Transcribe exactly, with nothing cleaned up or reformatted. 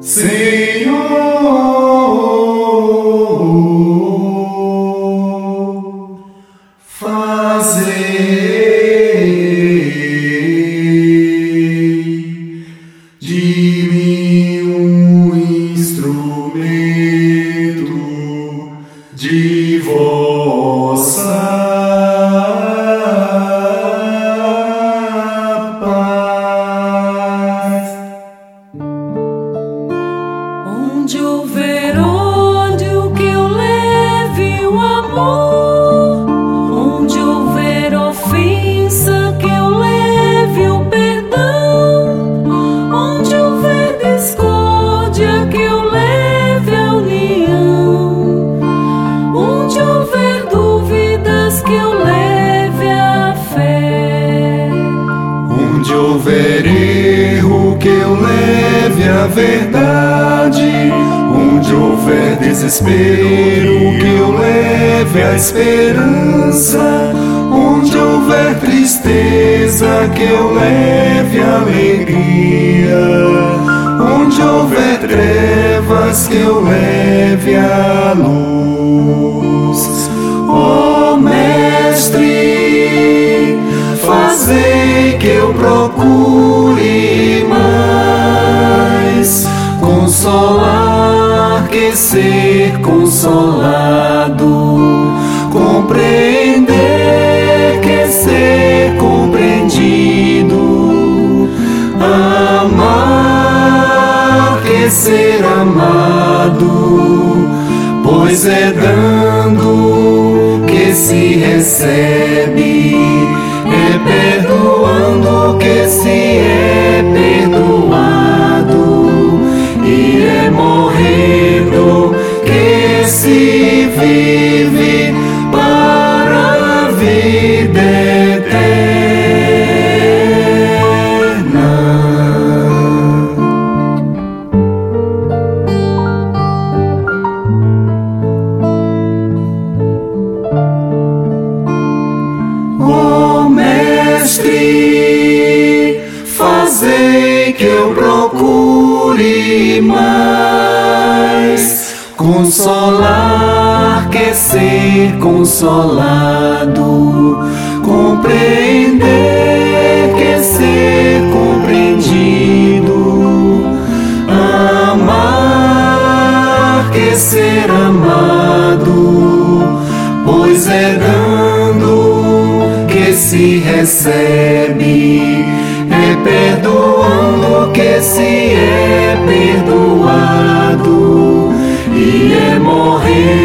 Senhor, fazei de mim um instrumento de vossa paz. Onde houver ódio, que eu leve o amor. Onde houver ofensa, que eu leve o perdão. Onde houver discórdia, que eu leve a união. Onde houver dúvidas, que eu leve a fé. Onde houver erro, que eu leve a verdade. Onde houver desespero, que eu leve a esperança. Onde houver tristeza, que eu leve a alegria. Onde houver trevas, que eu leve a luz. Ó Mestre, fazei que eu procure mais consolar que ser consolado, compreender que ser compreendido, amar que ser amado, pois é dando que se recebe, é perdoando que se é perdoado, e é morrendo que se vive para a vida eterna. Ó Mestre, fazei que eu procure mais consolar que ser consolado, compreender que ser compreendido, amar que ser amado, pois é dando que se recebe, é perdoando que se é perdoado, e é morrer